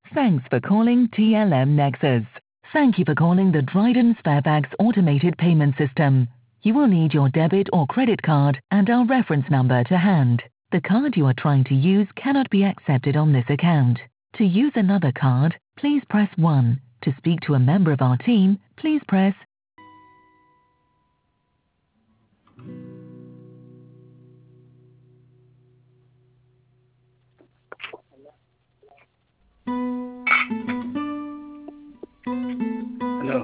Thanks for calling TLM Nexus. Thank you for calling the Dryden Sparebags automated payment system. You will need your debit or credit card and our reference number to hand. The card you are trying to use cannot be accepted on this account. To use another card, please press 1. To speak to a member of our team, please press Hello.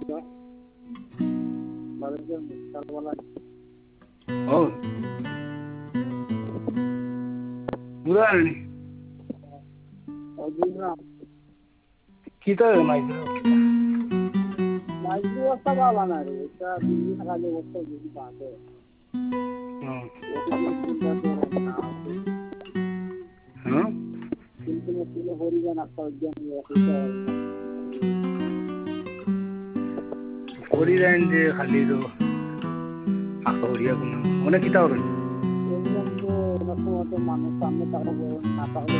Oh. Bulan. Kita main dulu. Main dulu apa bala nari? Kita di kali waktu di bawah. Ini horigan atau jam ya kita. Horigan je kali tu. Aku horigan pun. Mana kita orang? Horigan tu nak buat mana sampai tak boleh nak boleh.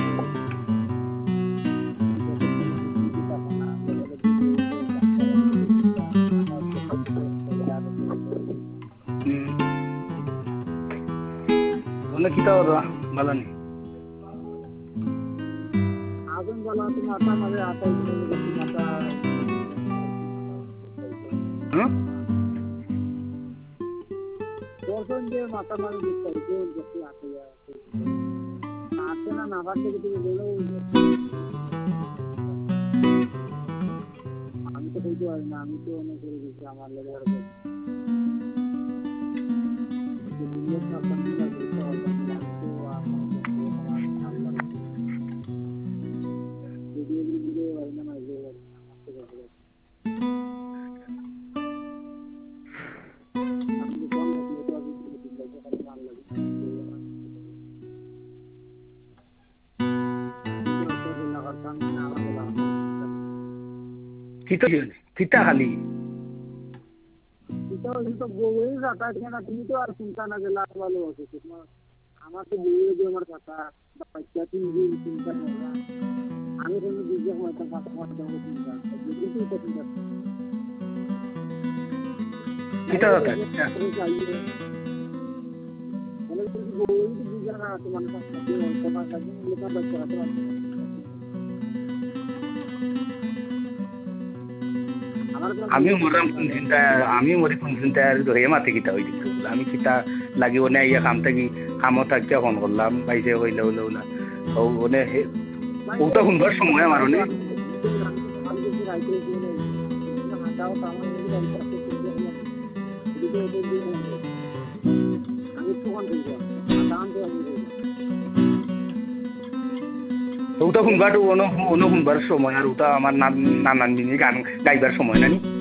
Mana kita orang malam ni? Agun bala tu mata mare ata ini mata. Bosan je mata mare kita itu jadi apa ya? Nanti na nampak kita dulu. Kami tu itu ada kami tu orang suruh kita amal lebar. Jadi dia tak pernah kita orang tu apa. Kita kali. Kita itu boleh rata dengan itu harus cinta nak gelar walau itu semua. Amat tu boleh dia merkata baca tinggi cinta orang. Kami pun juga macam apa cinta. Jadi itu cinta. Kita rata. Kalau itu boleh itu juga nak teman sahaja orang teman sahaja mereka baca apa. আমি মরাম কোন চিন্তা আমি মরি কোন চিন্তা আর তো হেমাতে কিতা হই দিছো আমি কিতা লাগি ওনে ইয়া কাম থাকি কামো থাকিয়া ফোন করলাম ভাইসে কইলা ওলা ও ওনে ওটা কোনবার সময় আমার ওনে ওটা কোনবার সময় আর ওটা আমার নানান দিনে গান গাইবার সময় নানি